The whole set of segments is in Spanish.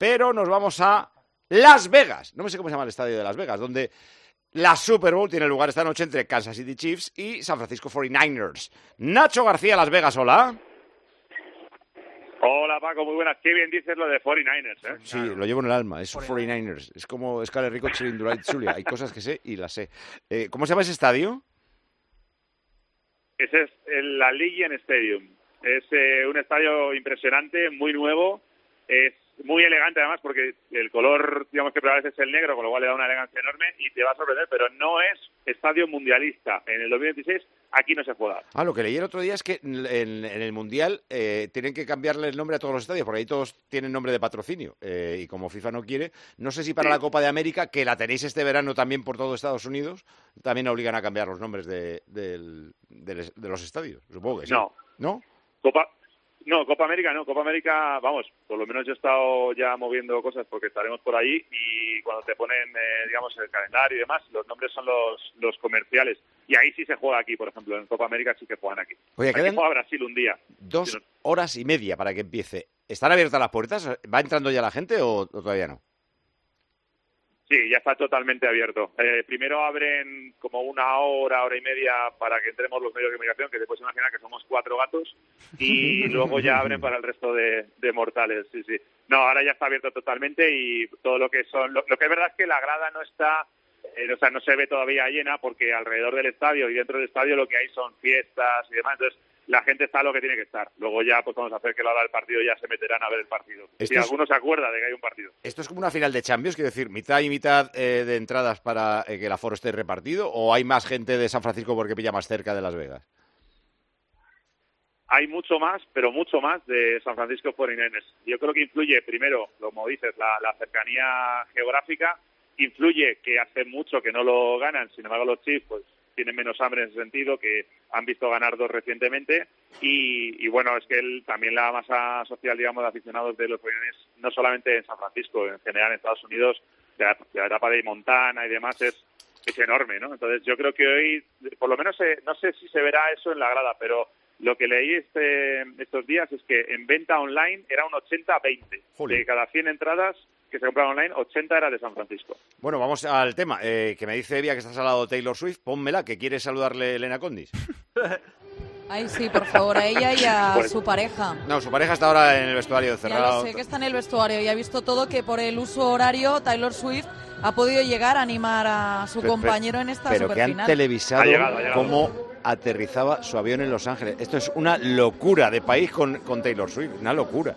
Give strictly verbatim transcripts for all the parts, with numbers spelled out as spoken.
pero nos vamos a Las Vegas. No me sé cómo se llama el estadio de Las Vegas, donde la Super Bowl tiene lugar esta noche entre Kansas City Chiefs y San Francisco cuarenta y nueve ers. Nacho García, Las Vegas, hola. Hola Paco, muy buenas. Qué bien dices lo de cuarenta y nueve ers, ¿eh? Sí, lo llevo en el alma, es cuarenta y nueve ers. Es como Escale Rico, Chirinduray, Zulia. Hay cosas que sé y las sé. Eh, ¿Cómo se llama ese estadio? Ese es el Allegiant Stadium. Es eh, un estadio impresionante, muy nuevo. Es muy elegante además porque el color, digamos que prevalece es el negro, con lo cual le da una elegancia enorme y te va a sorprender, pero no es estadio mundialista. En el dos mil veintiséis aquí no se juega. Ah, lo que leí el otro día es que en, en el Mundial eh, tienen que cambiarle el nombre a todos los estadios, porque ahí todos tienen nombre de patrocinio. Eh, y como FIFA no quiere, no sé si para Sí. la Copa de América, que la tenéis este verano también por todo Estados Unidos, también obligan a cambiar los nombres de, del- del- de los estadios. Supongo que sí. No. ¿No? Copa No, Copa América no. Copa América, vamos, por lo menos yo he estado ya moviendo cosas porque estaremos por allí y cuando te ponen, eh, digamos, el calendario y demás, los nombres son los, los comerciales. Y ahí sí se juega aquí, por ejemplo, en Copa América sí que juegan aquí. Oye, aquí quedan juega Brasil un día. dos Si no- horas y media para que empiece. ¿Están abiertas las puertas? ¿Va entrando ya la gente o, o todavía no? Sí, ya está totalmente abierto. Eh, primero abren como una hora, hora y media para que entremos los medios de comunicación, que te puedes imaginar que somos cuatro gatos, y luego ya abren para el resto de, de mortales, sí, sí. No, ahora ya está abierto totalmente y todo lo que son... Lo, lo que es verdad es que la grada no está... Eh, o sea, no se ve todavía llena porque alrededor del estadio y dentro del estadio lo que hay son fiestas y demás, entonces la gente está lo que tiene que estar. Luego ya, pues vamos a hacer que la hora del partido ya se meterán a ver el partido. Esto Si es- alguno se acuerda de que hay un partido. ¿Esto es como una final de Champions? Quiero decir, ¿mitad y mitad eh, de entradas para eh, que el aforo esté repartido? ¿O hay más gente de San Francisco porque pilla más cerca de Las Vegas? Hay mucho más, pero mucho más de San Francisco cuarenta y nueve ers. Yo creo que influye, primero, como dices, la, la cercanía geográfica, influye que hace mucho que no lo ganan, sin embargo los Chiefs pues tienen menos hambre en ese sentido, que han visto ganar dos recientemente, y, y bueno, es que él, también la masa social, digamos, de aficionados de los cuarenta y nueve ers, no solamente en San Francisco, en general en Estados Unidos, de la, de la etapa de Montana y demás, es, es enorme, ¿no? Entonces yo creo que hoy, por lo menos, eh, no sé si se verá eso en la grada, pero lo que leí este, estos días es que en venta online era un ochenta veinte. Jolín. De cada cien entradas que se compraban online, ochenta era de San Francisco. Bueno, vamos al tema. Eh, que me dice Evia que estás al lado de Taylor Swift. Pónmela, que quiere saludarle Elena Condis. Ay, sí, por favor, a ella y a Pues- su pareja. No, su pareja está ahora en el vestuario Ya cerrado. lo sé, que está en el vestuario y ha visto todo, que por el uso horario Taylor Swift ha podido llegar a animar a su Pero- compañero en esta Pero que han superfinal. televisado Ha llegado, ha llegado. cómo aterrizaba su avión en Los Ángeles. Esto es una locura de país con, con Taylor Swift. Una locura.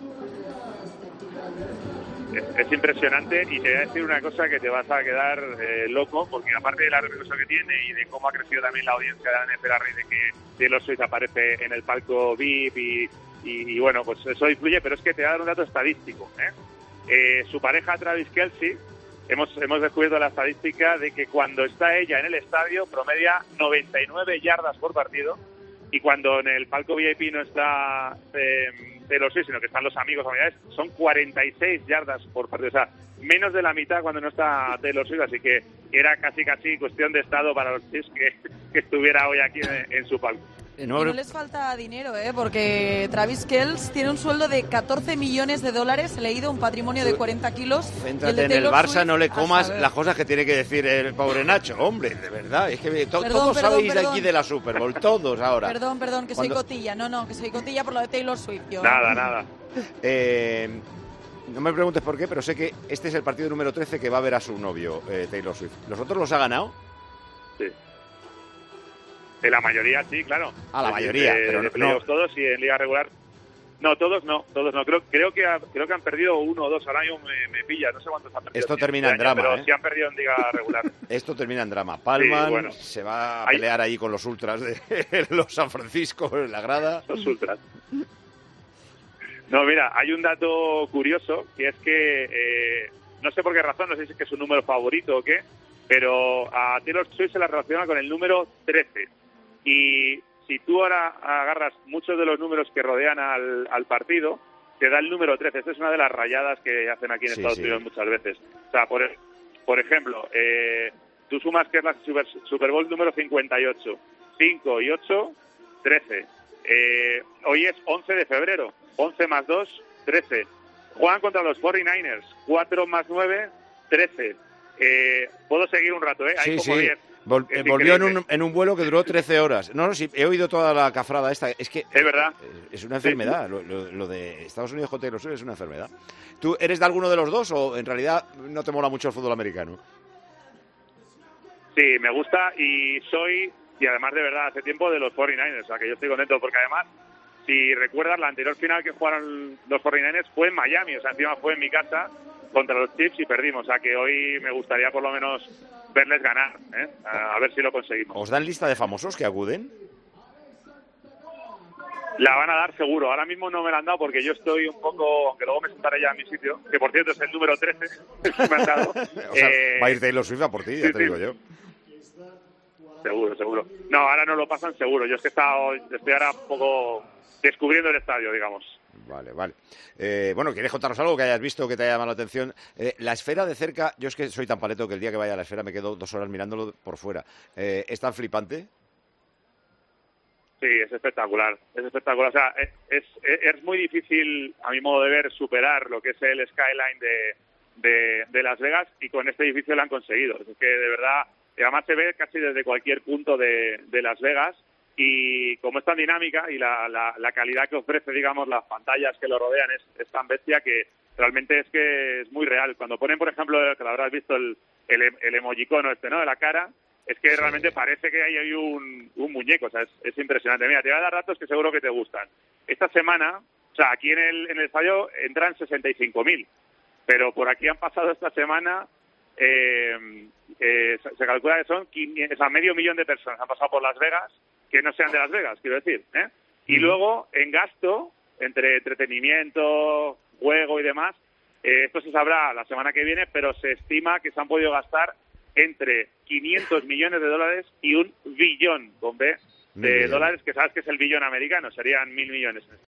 Es, es impresionante y te voy a decir una cosa que te vas a quedar eh, loco, porque aparte de la repercusión que tiene y de cómo ha crecido también la audiencia de la N F L a raíz de que Taylor Swift aparece en el palco V I P y, y, y bueno, pues eso influye, pero es que te voy a dar un dato estadístico, ¿eh? Eh, su pareja Travis Kelce, hemos, hemos descubierto la estadística de que cuando está ella en el estadio promedia noventa y nueve yardas por partido, y cuando en el palco V I P no está eh, Taylor Swift, sino que están los amigos familiares, son cuarenta y seis yardas por partido. O sea, menos de la mitad cuando no está Taylor Swift, así que era casi casi cuestión de estado para los Chiefs que, que estuviera hoy aquí en, en su palco. Eh, Y no- no les falta dinero, ¿eh? Porque Travis Kelce tiene un sueldo de catorce millones de dólares, he leído, un patrimonio de cuarenta kilos. y Céntrate de en el Taylor Barça, Swift, no le a comas saber. las cosas que tiene que decir el pobre Nacho. Hombre, de verdad, es que to- Perdón, todos perdón, sabéis de perdón. aquí de la Super Bowl, todos ahora. Perdón, perdón, que soy Cuando- cotilla. No, no, que soy cotilla por lo de Taylor Swift. Yo. Nada, nada. Eh, no me preguntes por qué, pero sé que este es el partido número trece que va a ver a su novio, eh, Taylor Swift. ¿Los otros los ha ganado? Sí. De la mayoría sí, claro. Ah, la Es decir, mayoría, de- pero de no- playoffs todos y en liga regular. No, todos no, todos no. Creo, creo que ha- creo que han perdido uno o dos. Ahora mismo me, me pilla, no sé cuántos han perdido. Esto este termina en año, drama, pero ¿eh? sí han perdido en liga regular. Esto termina en drama. Palman Sí, bueno. se va a Hay- pelear ahí con los ultras de los San Francisco en la grada. Los ultras. No, mira, hay un dato curioso, que es que, eh, no sé por qué razón, no sé si es que es su número favorito o qué, pero a Taylor Swift se la relaciona con el número trece. Y si tú ahora agarras muchos de los números que rodean al, al partido, te da el número trece. Esta es una de las rayadas que hacen aquí en Sí, Estados sí. Unidos muchas veces. O sea, por, por ejemplo, eh, tú sumas que es la Super, Super Bowl número cincuenta y ocho. cinco y ocho, trece. Eh, hoy es once de febrero. once más dos, trece. Juegan contra los cuarenta y nueve ers. cuatro más nueve, trece. Eh, puedo seguir un rato, ¿eh? Hay Sí, como sí. diez. Vol- Es volvió en increíble. un, en un vuelo que duró trece horas. No, no, sí, he oído toda la cafrada esta. Es que Es verdad. es una enfermedad. Lo, lo- lo de Estados Unidos con Taylor Swift es una enfermedad. ¿Tú eres de alguno de los dos o en realidad no te mola mucho el fútbol americano? Sí, me gusta y soy, y además de verdad, hace tiempo de los cuarenta y nueve ers, o sea que yo estoy contento porque además, si recuerdas, la anterior final que jugaron los cuarenta y nueve ers fue en Miami, o sea, encima fue en mi casa contra los Chiefs y perdimos, o sea que hoy me gustaría por lo menos verles ganar, ¿eh? A ver si lo conseguimos. ¿Os dan lista de famosos que acuden? La van a dar seguro, ahora mismo no me la han dado porque yo estoy un poco, aunque luego me sentaré ya a mi sitio, que por cierto es el número trece que me han dado. O sea, Eh, va a ir Taylor Swift a por ti, ya sí, te sí. digo yo. Seguro, seguro. No, ahora no lo pasan seguro. Yo es que he estado, estoy ahora un poco descubriendo el estadio, digamos. Vale, vale. Eh, bueno, ¿quieres contarnos algo que hayas visto que te haya llamado la atención? Eh, la esfera de cerca, yo es que soy tan paleto que el día que vaya a la esfera me quedo dos horas mirándolo por fuera. Eh, ¿Es tan flipante? Sí, es espectacular. Es espectacular. O sea, es, es, es muy difícil, a mi modo de ver, superar lo que es el skyline de, de, de Las Vegas y con este edificio lo han conseguido. Es que de verdad, y además se ve casi desde cualquier punto de, de Las Vegas. Y como es tan dinámica y la, la, la calidad que ofrece, digamos, las pantallas que lo rodean es, es tan bestia que realmente es que es muy real. Cuando ponen, por ejemplo, que lo habrás visto, el, el, el emojicono este, ¿no?, de la cara, es que Sí. realmente parece que hay ahí un, un muñeco. O sea, es, es impresionante. Mira, te voy a dar datos que seguro que te gustan. Esta semana, o sea, aquí en el, en el estadio entran sesenta y cinco mil, pero por aquí han pasado esta semana... Eh, eh, se, se calcula que son quinientos, o sea, medio millón de personas han pasado por Las Vegas que no sean de Las Vegas, quiero decir, ¿eh? Y luego, en gasto, entre entretenimiento, juego y demás, eh, esto se sabrá la semana que viene, pero se estima que se han podido gastar entre quinientos millones de dólares y un billón, con B, de Mil millones. dólares, que sabes que es el billón americano, serían mil millones.